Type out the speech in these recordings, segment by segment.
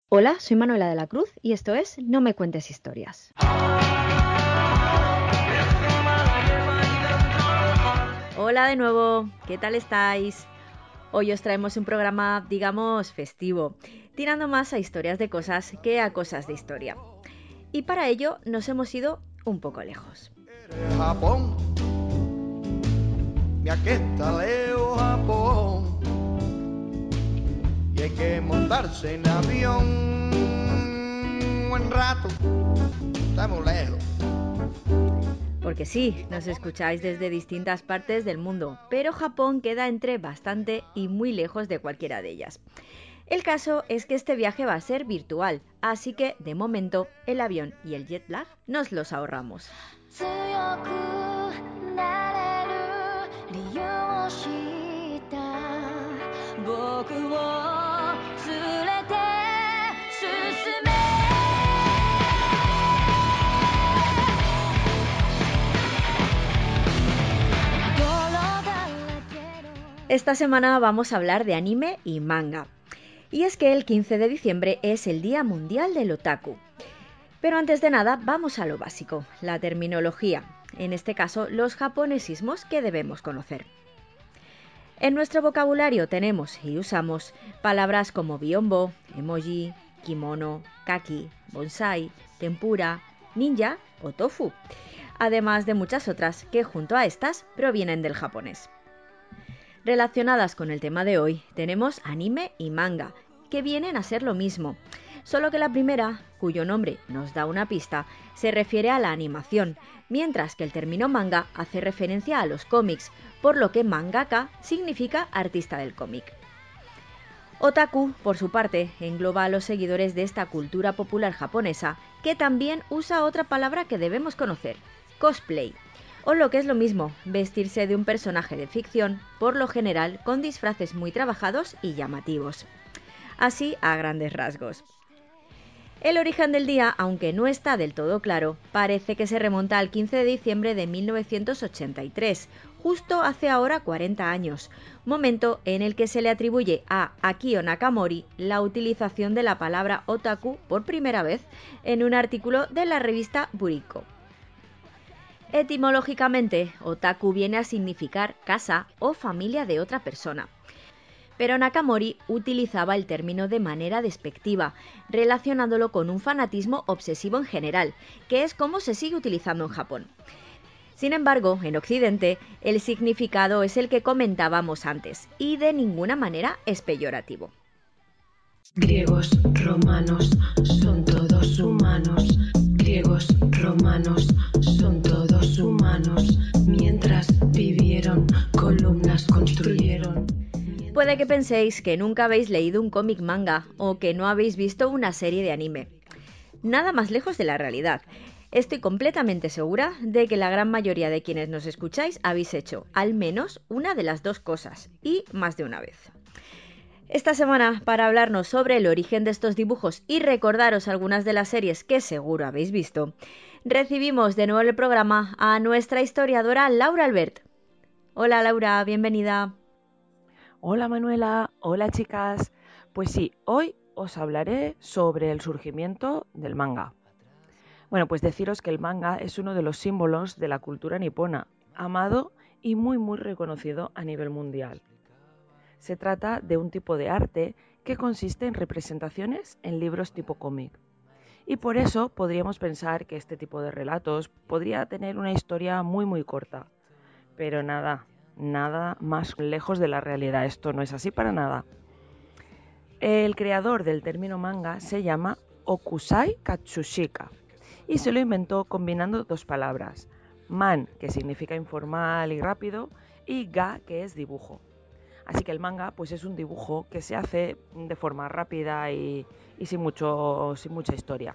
Hola, soy Manuela de la Cruz y esto es No me cuentes historias. Hola de nuevo, ¿qué tal estáis? Hoy os traemos un programa, digamos, festivo, tirando más a historias de cosas que a cosas de historia. Y para ello nos hemos ido un poco lejos. Japón, mi aquí está Leo Japón, y hay que montarse en avión un buen rato, estamos lejos. Porque sí, nos escucháis desde distintas partes del mundo, pero Japón queda entre bastante y muy lejos de cualquiera de ellas. El caso es que este viaje va a ser virtual, así que, de momento, el avión y el jet lag nos los ahorramos. Esta semana vamos a hablar de anime y manga. Y es que el 15 de diciembre es el Día Mundial del Otaku. Pero antes de nada, vamos a lo básico, la terminología, en este caso los japonesismos que debemos conocer. En nuestro vocabulario tenemos y usamos palabras como biombo, emoji, kimono, kaki, bonsai, tempura, ninja o tofu, además de muchas otras que junto a estas provienen del japonés. Relacionadas con el tema de hoy, tenemos anime y manga, que vienen a ser lo mismo, solo que la primera, cuyo nombre nos da una pista, se refiere a la animación, mientras que el término manga hace referencia a los cómics, por lo que mangaka significa artista del cómic. Otaku, por su parte, engloba a los seguidores de esta cultura popular japonesa, que también usa otra palabra que debemos conocer, cosplay. O lo que es lo mismo, vestirse de un personaje de ficción, por lo general con disfraces muy trabajados y llamativos. Así a grandes rasgos. El origen del día, aunque no está del todo claro, parece que se remonta al 15 de diciembre de 1983, justo hace ahora 40 años, momento en el que se le atribuye a Akio Nakamori la utilización de la palabra otaku por primera vez en un artículo de la revista Buriko. Etimológicamente, otaku viene a significar casa o familia de otra persona. Pero Nakamori utilizaba el término de manera despectiva, relacionándolo con un fanatismo obsesivo en general, que es como se sigue utilizando en Japón. Sin embargo, en Occidente, el significado es el que comentábamos antes, y de ninguna manera es peyorativo. Griegos, romanos, son todos humanos. Griegos, romanos, son todos humanos. Mientras vivieron, columnas construyeron. Puede que penséis que nunca habéis leído un cómic manga o que no habéis visto una serie de anime. Nada más lejos de la realidad. Estoy completamente segura de que la gran mayoría de quienes nos escucháis habéis hecho al menos una de las dos cosas, y más de una vez. Esta semana, para hablarnos sobre el origen de estos dibujos y recordaros algunas de las series que seguro habéis visto, recibimos de nuevo en el programa a nuestra historiadora Laura Albert. Hola Laura, bienvenida. Hola Manuela, hola chicas. Pues sí, hoy os hablaré sobre el surgimiento del manga. Bueno, pues deciros que el manga es uno de los símbolos de la cultura nipona, amado y muy reconocido a nivel mundial. Se trata de un tipo de arte que consiste en representaciones en libros tipo cómic. Y por eso podríamos pensar que este tipo de relatos podría tener una historia muy corta. Pero nada más lejos de la realidad. Esto no es así para nada. El creador del término manga se llama Okusai Katsushika y se lo inventó combinando dos palabras, man, que significa informal y rápido, y ga, que es dibujo. Así que el manga pues es un dibujo que se hace de forma rápida y sin mucha historia.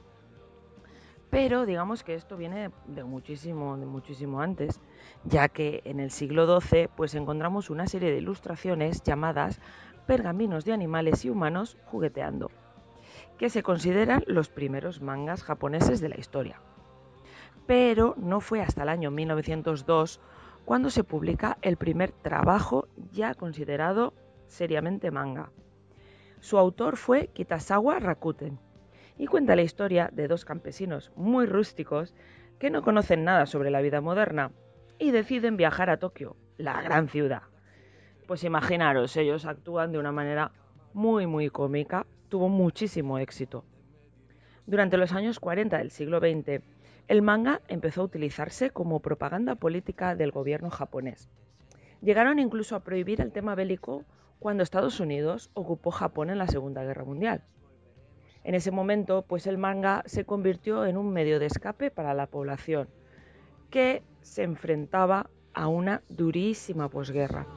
Pero digamos que esto viene de muchísimo antes, ya que en el siglo XII pues encontramos una serie de ilustraciones llamadas pergaminos de animales y humanos jugueteando, que se consideran los primeros mangas japoneses de la historia. Pero no fue hasta el año 1902 cuando se publica el primer trabajo ya considerado seriamente manga. Su autor fue Kitazawa Rakuten y cuenta la historia de dos campesinos muy rústicos que no conocen nada sobre la vida moderna y deciden viajar a Tokio, la gran ciudad. Pues imaginaros, ellos actúan de una manera muy cómica, tuvo muchísimo éxito. Durante los años 40 del siglo XX, el manga empezó a utilizarse como propaganda política del gobierno japonés. Llegaron incluso a prohibir el tema bélico cuando Estados Unidos ocupó Japón en la Segunda Guerra Mundial. En ese momento, pues el manga se convirtió en un medio de escape para la población, que se enfrentaba a una durísima posguerra.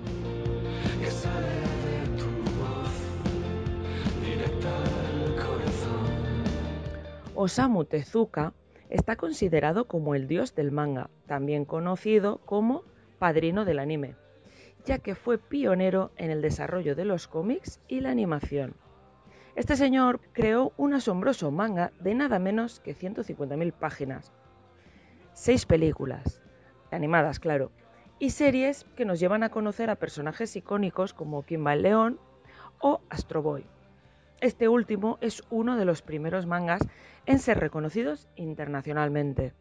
Osamu Tezuka está considerado como el dios del manga, también conocido como padrino del anime, ya que fue pionero en el desarrollo de los cómics y la animación. Este señor creó un asombroso manga de nada menos que 150.000 páginas, 6 películas, animadas claro, y series que nos llevan a conocer a personajes icónicos como Kimba el León o Astro Boy. Este último es uno de los primeros mangas en ser reconocidos internacionalmente.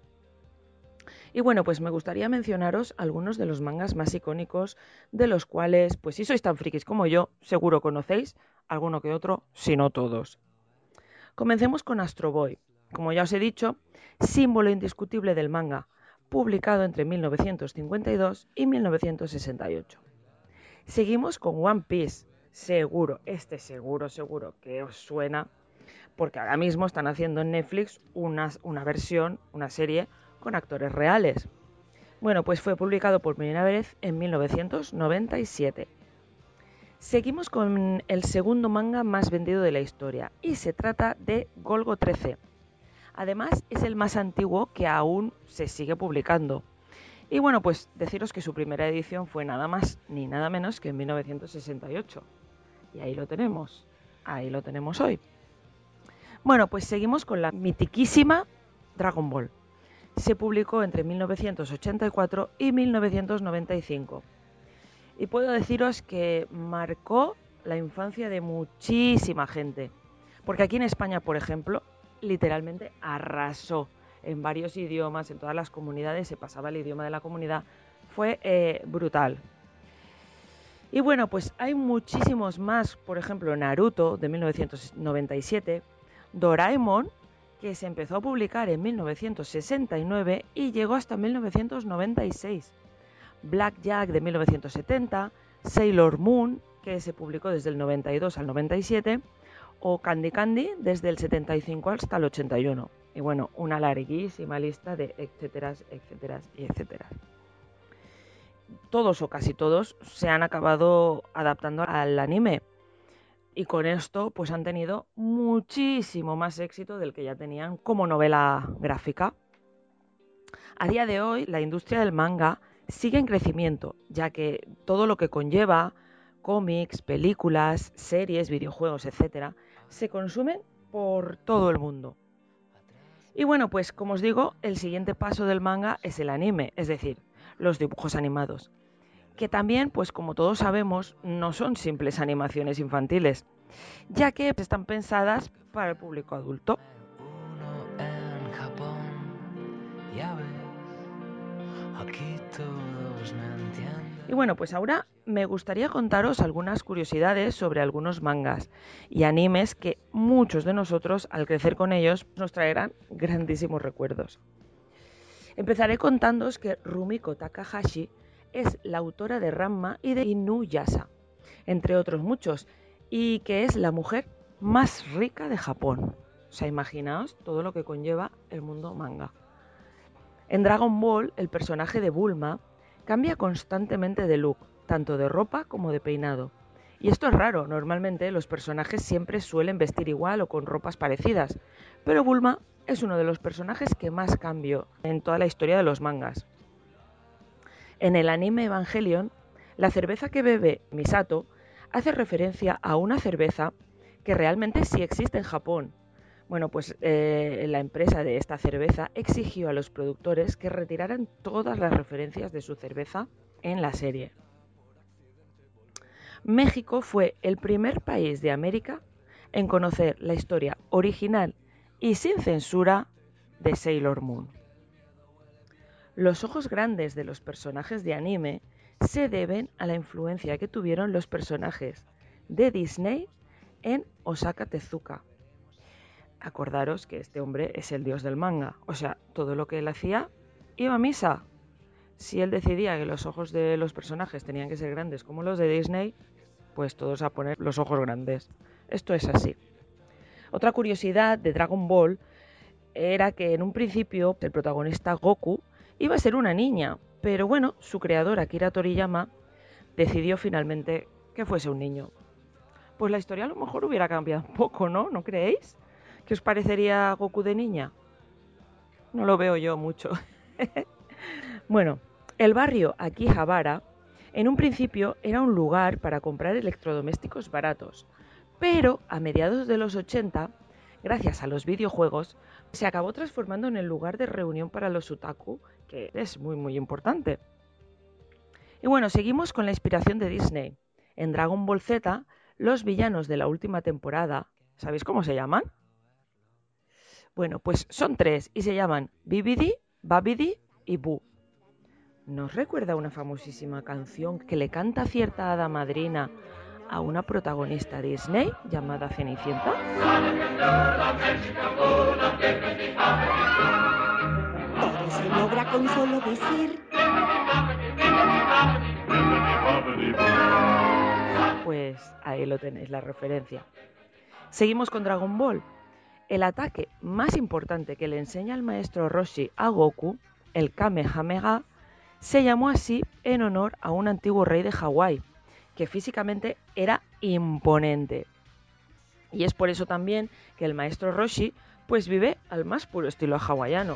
Y bueno, pues me gustaría mencionaros algunos de los mangas más icónicos, de los cuales, pues si sois tan frikis como yo, seguro conocéis alguno que otro, si no todos. Comencemos con Astro Boy, como ya os he dicho, símbolo indiscutible del manga, publicado entre 1952 y 1968. Seguimos con One Piece, seguro que os suena, porque ahora mismo están haciendo en Netflix una serie con actores reales. Bueno, pues fue publicado por primera vez en 1997. Seguimos con el segundo manga más vendido de la historia y se trata de Golgo 13. Además, es el más antiguo que aún se sigue publicando. Y bueno, pues deciros que su primera edición fue nada más ni nada menos que en 1968. Y ahí lo tenemos hoy. Bueno, pues seguimos con la mitiquísima Dragon Ball. Se publicó entre 1984 y 1995. Y puedo deciros que marcó la infancia de muchísima gente. Porque aquí en España, por ejemplo, literalmente arrasó en varios idiomas, en todas las comunidades, se pasaba el idioma de la comunidad. Fue brutal. Y bueno, pues hay muchísimos más, por ejemplo, Naruto de 1997, Doraemon, que se empezó a publicar en 1969 y llegó hasta 1996, Blackjack de 1970, Sailor Moon, que se publicó desde el 92 al 97, o Candy Candy desde el 75 hasta el 81. Y bueno, una larguísima lista de etcéteras. Todos o casi todos se han acabado adaptando al anime y con esto pues han tenido muchísimo más éxito del que ya tenían como novela gráfica. A día de hoy la industria del manga sigue en crecimiento, ya que todo lo que conlleva cómics, películas, series, videojuegos, etcétera, se consumen por todo el mundo. Y bueno, pues como os digo, el siguiente paso del manga es el anime, es decir, los dibujos animados, que también, pues como todos sabemos, no son simples animaciones infantiles, ya que están pensadas para el público adulto. Y bueno, pues ahora me gustaría contaros algunas curiosidades sobre algunos mangas y animes que muchos de nosotros, al crecer con ellos, nos traerán grandísimos recuerdos. Empezaré contándoos que Rumiko Takahashi es la autora de Ranma y de Inuyasha, entre otros muchos, y que es la mujer más rica de Japón. O sea, imaginaos todo lo que conlleva el mundo manga. En Dragon Ball, el personaje de Bulma cambia constantemente de look, tanto de ropa como de peinado. Y esto es raro, normalmente los personajes siempre suelen vestir igual o con ropas parecidas, pero Bulma es uno de los personajes que más cambió en toda la historia de los mangas. En el anime Evangelion, la cerveza que bebe Misato hace referencia a una cerveza que realmente sí existe en Japón. Bueno, pues la empresa de esta cerveza exigió a los productores que retiraran todas las referencias de su cerveza en la serie. México fue el primer país de América en conocer la historia original y sin censura de Sailor Moon. Los ojos grandes de los personajes de anime se deben a la influencia que tuvieron los personajes de Disney en Osaka Tezuka. Acordaros que este hombre es el dios del manga, o sea, todo lo que él hacía iba a misa. Si él decidía que los ojos de los personajes tenían que ser grandes como los de Disney, pues todos a poner los ojos grandes. Esto es así. Otra curiosidad de Dragon Ball era que en un principio el protagonista Goku iba a ser una niña, pero bueno, su creador Akira Toriyama decidió finalmente que fuese un niño. Pues la historia a lo mejor hubiera cambiado un poco, ¿no? ¿No creéis? ¿Qué os parecería Goku de niña? No lo veo yo mucho. Bueno, el barrio Akihabara en un principio era un lugar para comprar electrodomésticos baratos, pero a mediados de los 80, gracias a los videojuegos, se acabó transformando en el lugar de reunión para los otaku, que es muy importante. Y bueno, seguimos con la inspiración de Disney. En Dragon Ball Z, los villanos de la última temporada, ¿sabéis cómo se llaman? Bueno, pues son 3 y se llaman Bibidi, Babidi y Boo. ¿Nos recuerda una famosísima canción que le canta cierta hada madrina a una protagonista Disney llamada Cenicienta? Todo se logra con solo decir. Pues ahí lo tenéis, la referencia. Seguimos con Dragon Ball. El ataque más importante que le enseña el maestro Roshi a Goku, el Kamehameha, se llamó así en honor a un antiguo rey de Hawái, que físicamente era imponente. Y es por eso también que el maestro Roshi pues vive al más puro estilo hawaiano.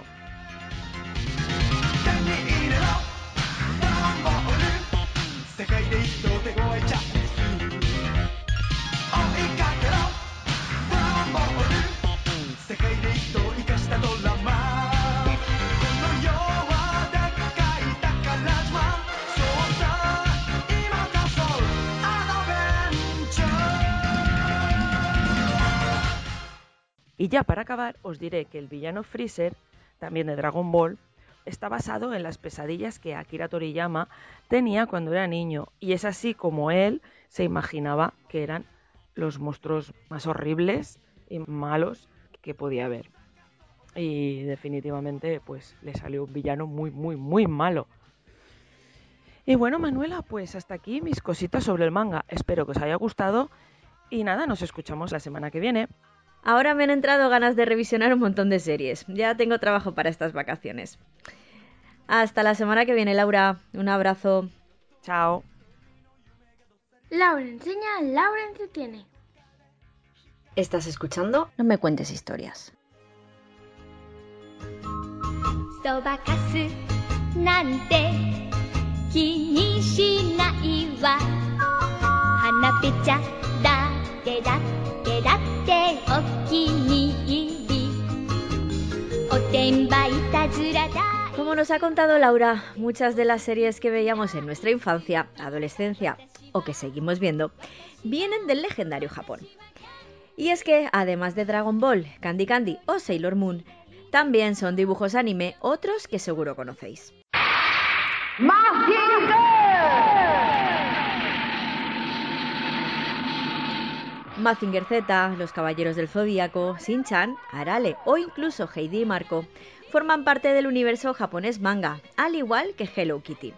Y ya para acabar os diré que el villano Freezer, también de Dragon Ball, está basado en las pesadillas que Akira Toriyama tenía cuando era niño, y es así como él se imaginaba que eran los monstruos más horribles y malos que podía haber. Y definitivamente pues le salió un villano muy malo. Y bueno, Manuela, pues hasta aquí mis cositas sobre el manga. Espero que os haya gustado y nada, nos escuchamos la semana que viene. Ahora me han entrado ganas de revisionar un montón de series. Ya tengo trabajo para estas vacaciones. Hasta la semana que viene, Laura. Un abrazo. Chao. Laura enseña, Laura entretiene. ¿Estás escuchando? No me cuentes historias. そばかすなんて気にしないわ花ぺちゃだってだってだってお気に入りおてんばいたずらだ Como nos ha contado Laura, muchas de las series que veíamos en nuestra infancia, adolescencia o que seguimos viendo, vienen del legendario Japón. Y es que, además de Dragon Ball, Candy Candy o Sailor Moon, también son dibujos anime otros que seguro conocéis. Mazinger Z, Los Caballeros del Zodíaco, Shin-Chan, Arale o incluso Heidi y Marco forman parte del universo japonés manga, al igual que Hello Kitty.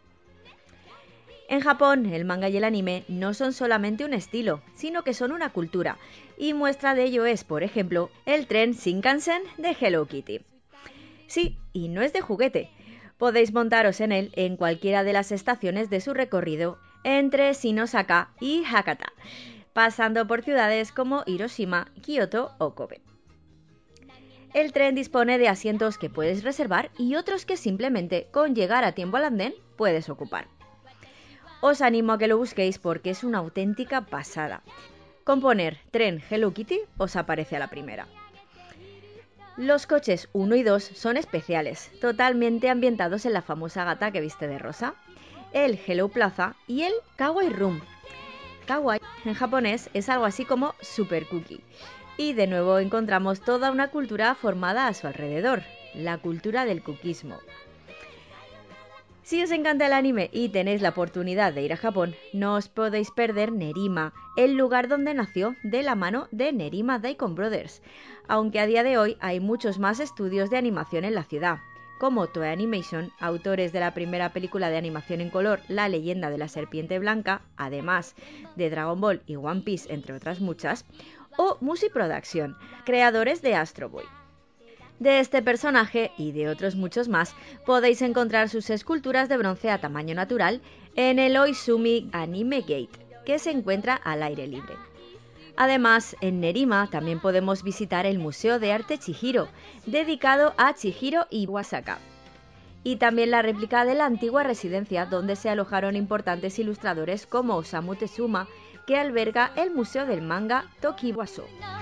En Japón, el manga y el anime no son solamente un estilo, sino que son una cultura, y muestra de ello es, por ejemplo, el tren Shinkansen de Hello Kitty. Sí, y no es de juguete. Podéis montaros en él en cualquiera de las estaciones de su recorrido entre Shinosaka y Hakata, pasando por ciudades como Hiroshima, Kioto o Kobe. El tren dispone de asientos que puedes reservar y otros que simplemente con llegar a tiempo al andén puedes ocupar. Os animo a que lo busquéis porque es una auténtica pasada. Con poner tren Hello Kitty os aparece a la primera. Los coches 1 y 2 son especiales, totalmente ambientados en la famosa gata que viste de rosa, el Hello Plaza y el Kawaii Room. kawaii en japonés es algo así como super cookie. Y de nuevo encontramos toda una cultura formada a su alrededor, la cultura del cookismo. Si os encanta el anime y tenéis la oportunidad de ir a Japón, no os podéis perder Nerima, el lugar donde nació de la mano de Nerima Daikon Brothers, aunque a día de hoy hay muchos más estudios de animación en la ciudad, como Toei Animation, autores de la primera película de animación en color La leyenda de la serpiente blanca, además de Dragon Ball y One Piece, entre otras muchas, o Musi Production, creadores de Astro Boy. De este personaje y de otros muchos más podéis encontrar sus esculturas de bronce a tamaño natural en el Oizumi Anime Gate, que se encuentra al aire libre. Además, en Nerima también podemos visitar el Museo de Arte Chihiro, dedicado a Chihiro Iwasaka, y también la réplica de la antigua residencia donde se alojaron importantes ilustradores como Osamu Tezuka, que alberga el Museo del Manga Tokiwaso.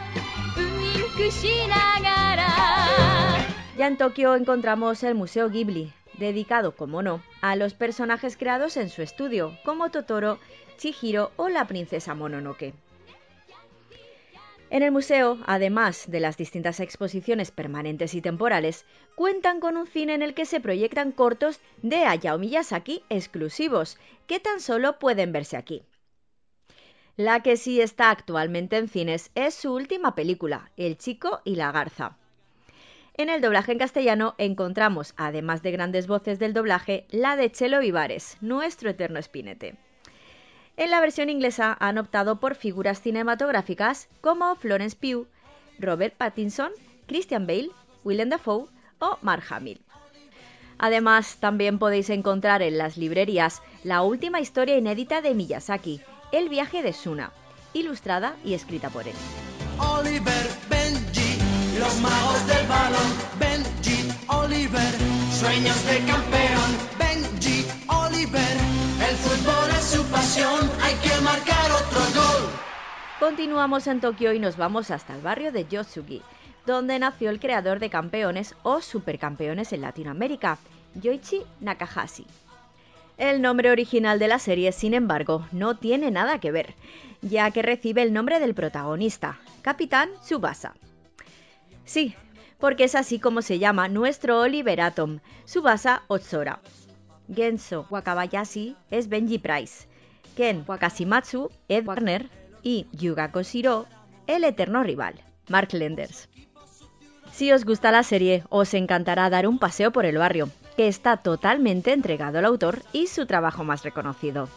Ya en Tokio encontramos el Museo Ghibli, dedicado, como no, a los personajes creados en su estudio, como Totoro, Chihiro o la princesa Mononoke. En el museo, además de las distintas exposiciones permanentes y temporales, cuentan con un cine en el que se proyectan cortos de Hayao Miyazaki exclusivos, que tan solo pueden verse aquí. La que sí está actualmente en cines es su última película, El chico y la garza. En el doblaje en castellano encontramos, además de grandes voces del doblaje, la de Chelo Vivares, nuestro eterno Spinete. En la versión inglesa han optado por figuras cinematográficas como Florence Pugh, Robert Pattinson, Christian Bale, Willem Dafoe o Mark Hamill. Además, también podéis encontrar en las librerías la última historia inédita de Miyazaki, El viaje de Suna, ilustrada y escrita por él. Oliver, Benji, los magos del balón. Benji, Oliver, sueños de campeón. Benji, Oliver, el fútbol es su pasión. Hay que marcar otro gol. Continuamos en Tokio y nos vamos hasta el barrio de Yotsugi, donde nació el creador de campeones o supercampeones en Latinoamérica, Yoichi Nakahashi. El nombre original de la serie, sin embargo, no tiene nada que ver, ya que recibe el nombre del protagonista, Capitán Tsubasa. Sí, porque es así como se llama nuestro Oliver Atom, Tsubasa Otsora. Genso Wakabayashi es Benji Price, Ken Wakashimatsu, Ed Warner y Yuga Koshiro, el eterno rival, Mark Lenders. Si os gusta la serie, os encantará dar un paseo por el barrio, que está totalmente entregado al autor y su trabajo más reconocido.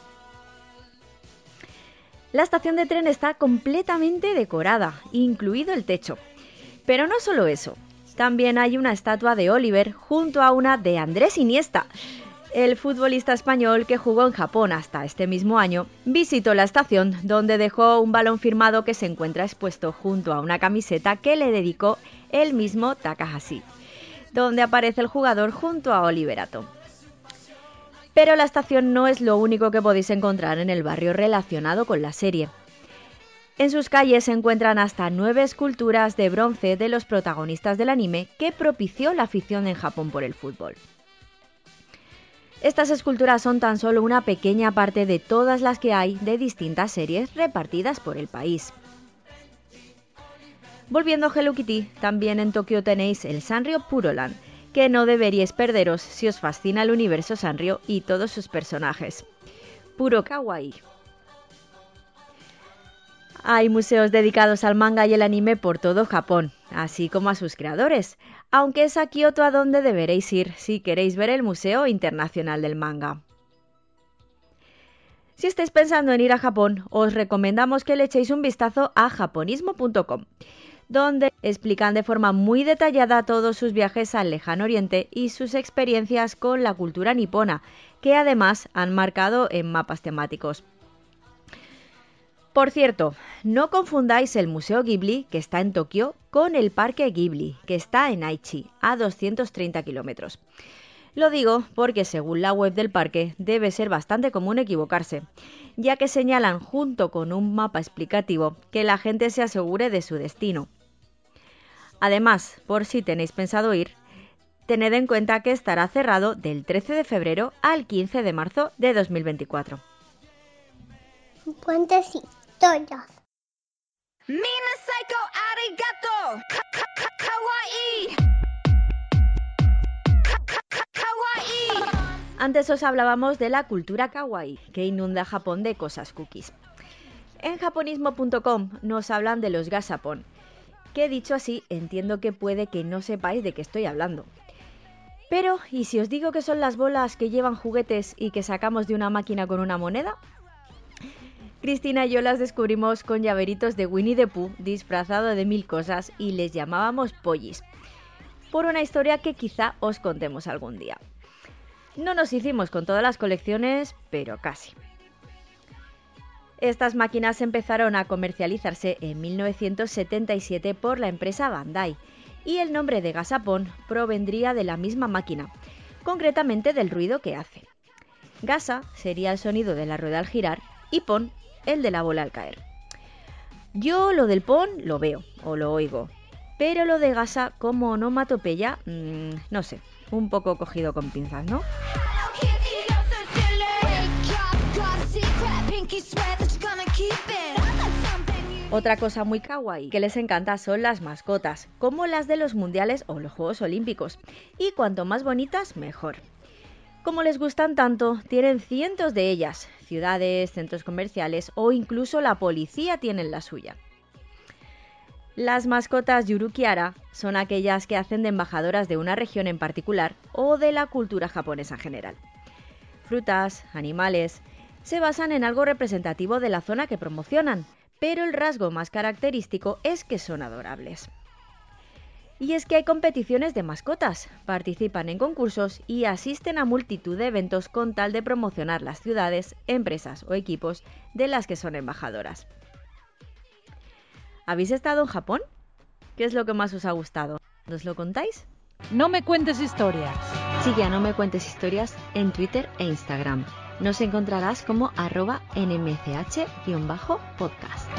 La estación de tren está completamente decorada, incluido el techo. Pero no solo eso, también hay una estatua de Oliver junto a una de Andrés Iniesta. El futbolista español que jugó en Japón hasta este mismo año visitó la estación, donde dejó un balón firmado que se encuentra expuesto junto a una camiseta que le dedicó el mismo Takahashi, donde aparece el jugador junto a Oliver Atom. Pero la estación no es lo único que podéis encontrar en el barrio relacionado con la serie. En sus calles se encuentran hasta 9 esculturas de bronce de los protagonistas del anime que propició la afición en Japón por el fútbol. Estas esculturas son tan solo una pequeña parte de todas las que hay de distintas series repartidas por el país. Volviendo a Hello Kitty, también en Tokio tenéis el Sanrio Puroland, que no deberíais perderos si os fascina el universo Sanrio y todos sus personajes. Puro kawaii. Hay museos dedicados al manga y el anime por todo Japón, así como a sus creadores, aunque es a Kioto a donde deberéis ir si queréis ver el Museo Internacional del Manga. Si estáis pensando en ir a Japón, os recomendamos que le echéis un vistazo a japonismo.com, donde explican de forma muy detallada todos sus viajes al lejano oriente y sus experiencias con la cultura nipona, que además han marcado en mapas temáticos. Por cierto, no confundáis el Museo Ghibli, que está en Tokio, con el Parque Ghibli, que está en Aichi, a 230 kilómetros. Lo digo porque según la web del parque debe ser bastante común equivocarse, ya que señalan junto con un mapa explicativo que la gente se asegure de su destino. Además, por si tenéis pensado ir, tened en cuenta que estará cerrado del 13 de febrero al 15 de marzo de 2024. cuentes historias. Mina Psycho Arigato Kawaii Kawaii. Antes os hablábamos de la cultura kawaii, que inunda Japón de cosas cookies. En japonismo.com nos hablan de los gashapon, que dicho así entiendo que puede que no sepáis de qué estoy hablando. Pero, ¿y si os digo que son las bolas que llevan juguetes y que sacamos de una máquina con una moneda? Cristina y yo las descubrimos con llaveritos de Winnie the Pooh disfrazado de 1000 cosas y les llamábamos pollis, por una historia que quizá os contemos algún día. No nos hicimos con todas las colecciones, pero casi. Estas máquinas empezaron a comercializarse en 1977 por la empresa Bandai y el nombre de gashapon provendría de la misma máquina, concretamente del ruido que hace. Gasha sería el sonido de la rueda al girar y pon el de la bola al caer. Yo lo del pon lo veo o lo oigo, pero lo de Gasha como onomatopeya, no sé, un poco cogido con pinzas, ¿no? Otra cosa muy kawaii que les encanta son las mascotas, como las de los mundiales o los Juegos Olímpicos, y cuanto más bonitas, mejor. Como les gustan tanto, tienen cientos de ellas, ciudades, centros comerciales o incluso la policía tienen la suya. Las mascotas Yurukiara son aquellas que hacen de embajadoras de una región en particular o de la cultura japonesa en general. Frutas, animales, se basan en algo representativo de la zona que promocionan, pero el rasgo más característico es que son adorables. Y es que hay competiciones de mascotas, participan en concursos y asisten a multitud de eventos con tal de promocionar las ciudades, empresas o equipos de las que son embajadoras. ¿Habéis estado en Japón? ¿Qué es lo que más os ha gustado? ¿Nos lo contáis? No me cuentes historias. Sigue a No Me Cuentes Historias en Twitter e Instagram. Nos encontrarás como @nmch_podcast.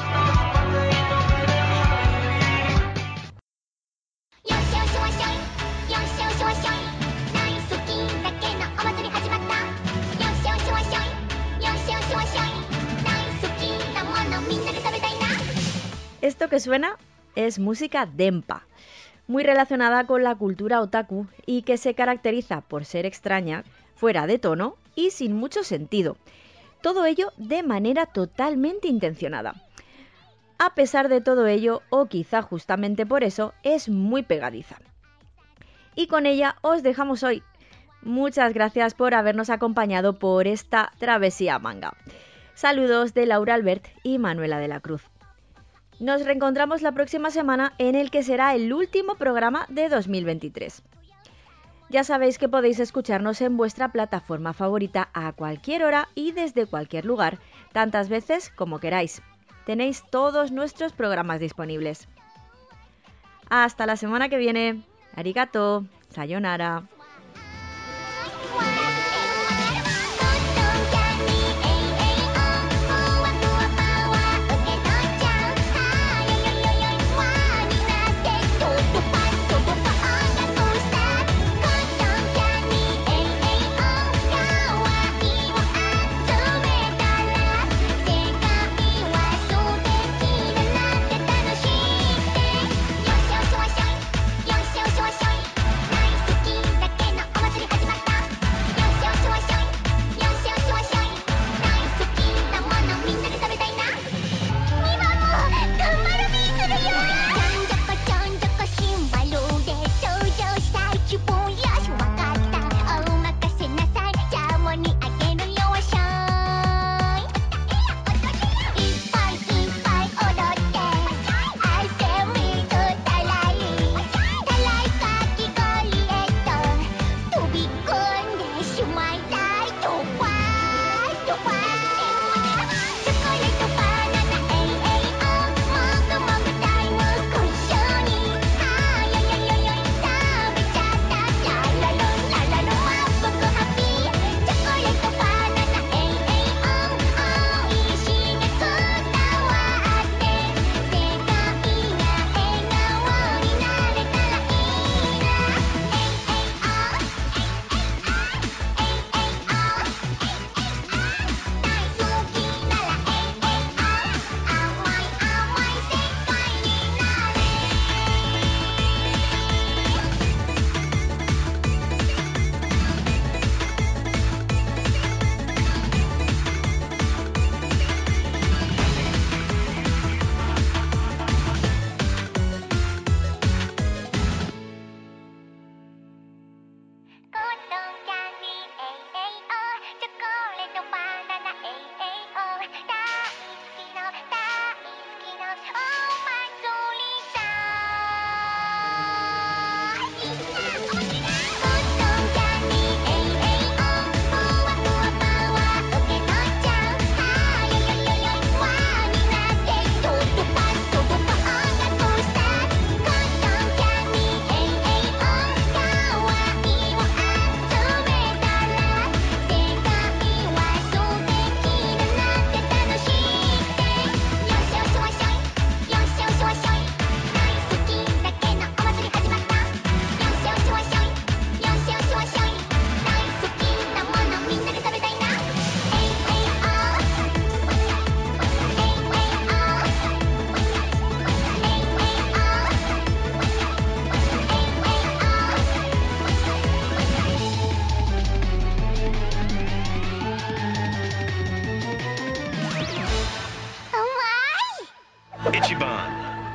Esto que suena es música denpa, muy relacionada con la cultura otaku y que se caracteriza por ser extraña, fuera de tono y sin mucho sentido. Todo ello de manera totalmente intencionada. A pesar de todo ello, o quizá justamente por eso, es muy pegadiza. Y con ella os dejamos hoy. Muchas gracias por habernos acompañado por esta travesía manga. Saludos de Laura Albert y Manuela de la Cruz. Nos reencontramos la próxima semana en el que será el último programa de 2023. Ya sabéis que podéis escucharnos en vuestra plataforma favorita a cualquier hora y desde cualquier lugar, tantas veces como queráis. Tenéis todos nuestros programas disponibles. Hasta la semana que viene. Arigato. Sayonara.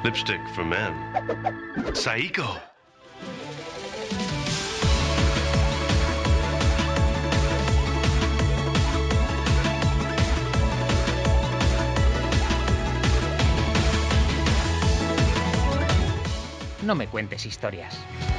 Lipstick for men. Saiko. No me cuentes historias.